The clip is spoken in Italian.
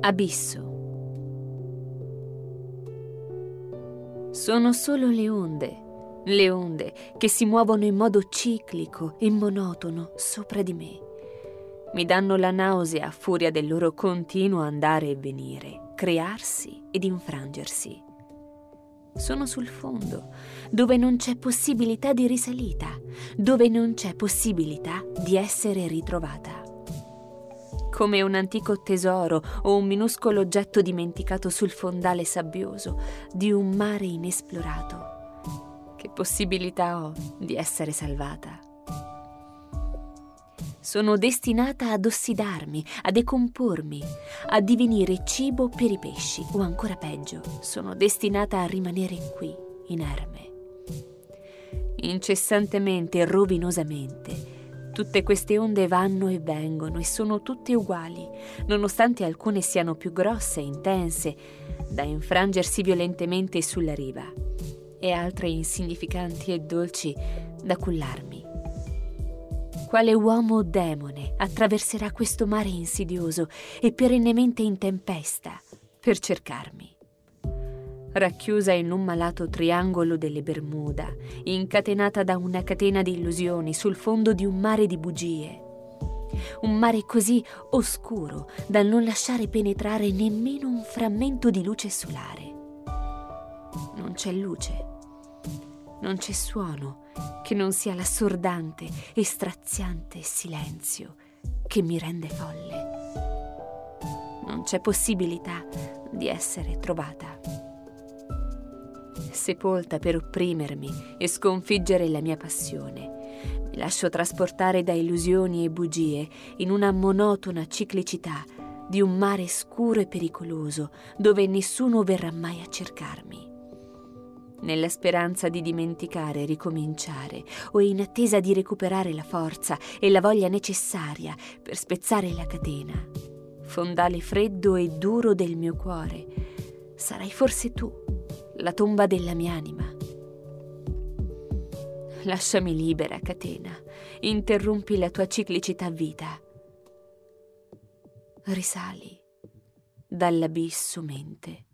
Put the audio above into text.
Abisso. Sono solo le onde che si muovono in modo ciclico e monotono sopra di me. Mi danno la nausea a furia del loro continuo andare e venire, crearsi ed infrangersi. Sono sul fondo, dove non c'è possibilità di risalita, dove non c'è possibilità di essere ritrovata. Come un antico tesoro o un minuscolo oggetto dimenticato sul fondale sabbioso di un mare inesplorato. Che possibilità ho di essere salvata? Sono destinata ad ossidarmi, a decompormi, a divenire cibo per i pesci, o ancora peggio, sono destinata a rimanere qui, inerme. Incessantemente e rovinosamente, tutte queste onde vanno e vengono e sono tutte uguali, nonostante alcune siano più grosse e intense, da infrangersi violentemente sulla riva, e altre insignificanti e dolci da cullarmi. Quale uomo o demone attraverserà questo mare insidioso e perennemente in tempesta per cercarmi? Racchiusa in un malato triangolo delle Bermuda, incatenata da una catena di illusioni sul fondo di un mare di bugie. Un mare così oscuro da non lasciare penetrare nemmeno un frammento di luce solare. Non c'è luce, non c'è suono che non sia l'assordante e straziante silenzio che mi rende folle. Non c'è possibilità di essere trovata. Sepolta per opprimermi e sconfiggere la mia passione, mi lascio trasportare da illusioni e bugie in una monotona ciclicità di un mare scuro e pericoloso dove nessuno verrà mai a cercarmi. Nella speranza di dimenticare e ricominciare, o in attesa di recuperare la forza e la voglia necessaria per spezzare la catena, fondale freddo e duro del mio cuore, sarai forse tu, la tomba della mia anima. Lasciami libera, catena, interrompi la tua ciclicità vita. Risali dall'abisso mente.